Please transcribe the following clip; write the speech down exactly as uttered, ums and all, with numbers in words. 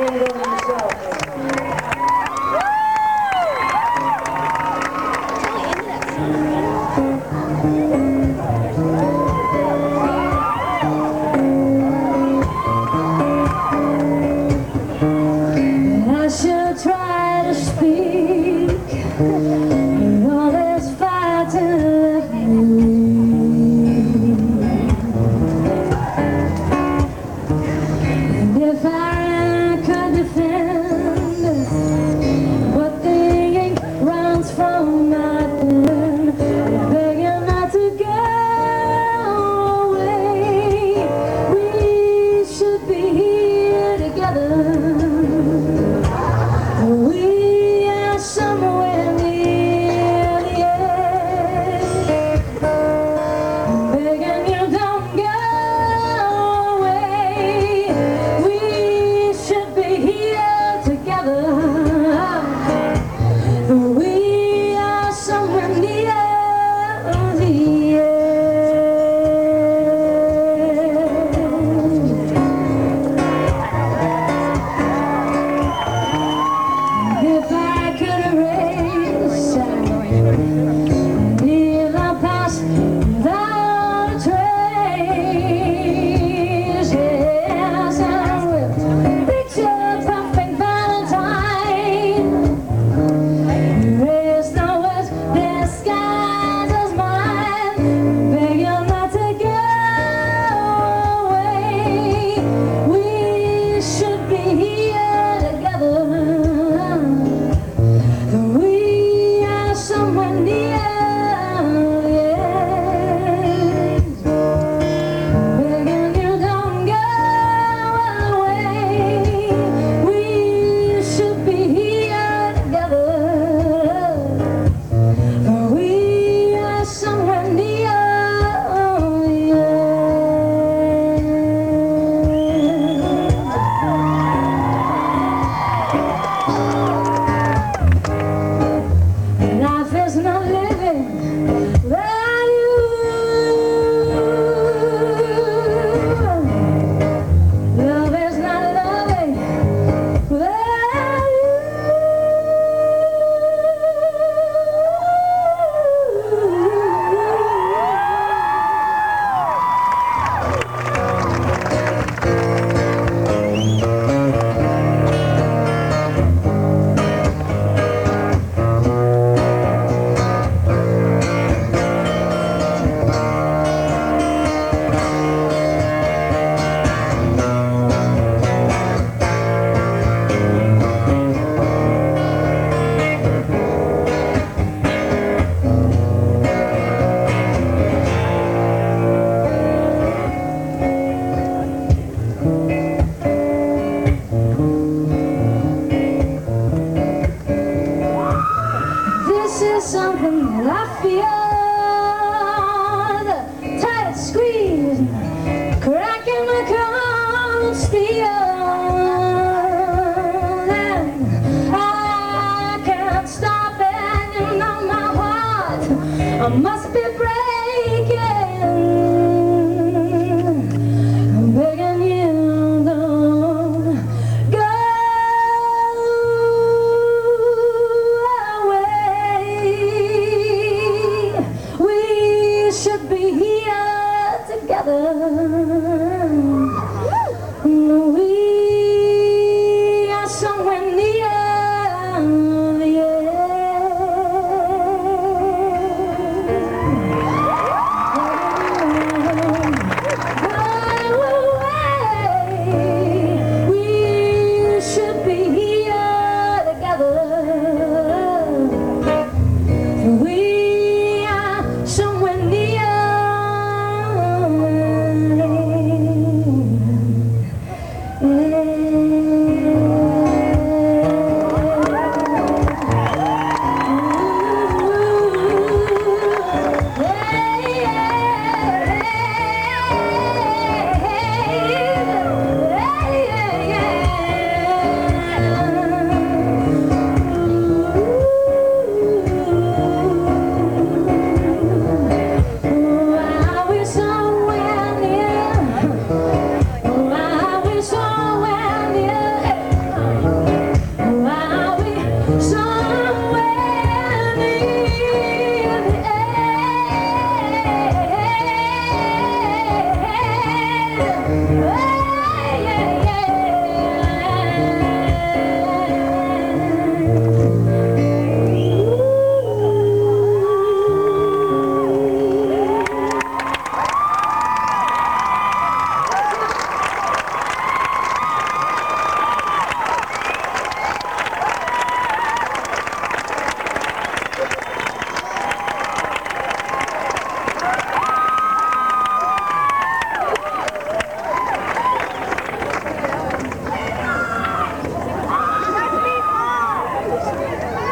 blame it on himself. I should try to speak, all this fighting left me. And if I could defend, but the ink runs from my pen, begging not to go away. We should be here together. We are somewhere near the edge, begging you don't go away. We should be here together. We are somewhere near the If I could erase leave the past without a trace, yes, I will picture perfect Valentine, erase the words disguised as mine, beg you not to go away. We should be here together. We are somewhere near the edge, begging you don't go away. We should be here together. We are somewhere near the Life is not living without you. Love is not loving without you. This is something that I feel, the tight squeeze, cracking my cold steel, and I can't stop it, you know my heart, I must